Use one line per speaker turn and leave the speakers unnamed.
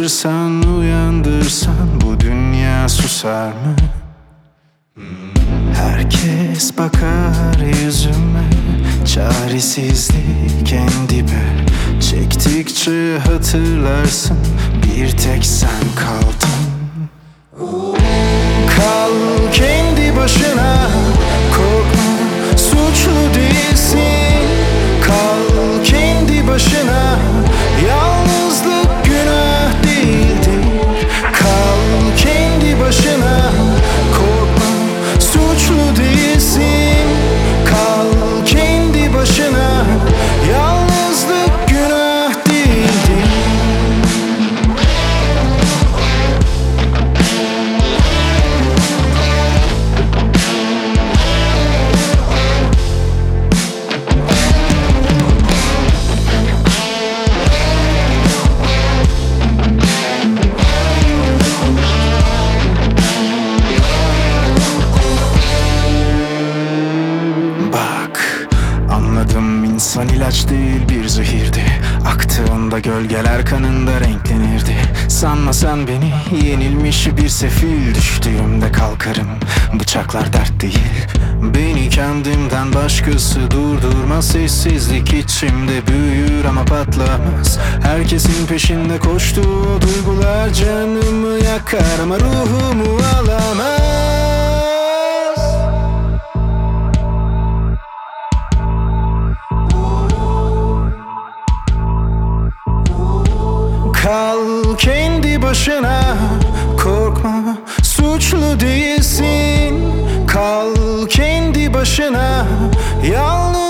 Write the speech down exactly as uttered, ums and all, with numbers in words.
Çağırsan, uyandırsan bu dünya susar mı? Herkes bakar yüzüme, çaresizlik en dibe. Çektikçe hatırlarsın, bir tek sen kaldın. Kal kendi başına, korkma, suçlu değilsin. Kal kendi başına, yalnızlık günah değildir. Kal kendi başına, korkma, suçlu değilsin. Kal kendi başına, yalnızlık günah değildir. Anladım, insan ilaç değil bir zehirdi. Aktığında gölgeler kanında renklenirdi. Sanma sen beni yenilmiş bir sefil. Düştüğümde kalkarım, bıçaklar dert değil. Beni kendimden başkası durdurmaz. Sessizlik içimde büyür ama patlamaz. Herkesin peşinde koştuğu duygular canımı yakar ama ruhumu alamaz. Kal kendi başına, korkma, suçlu değilsin. Kal kendi başına, yalnız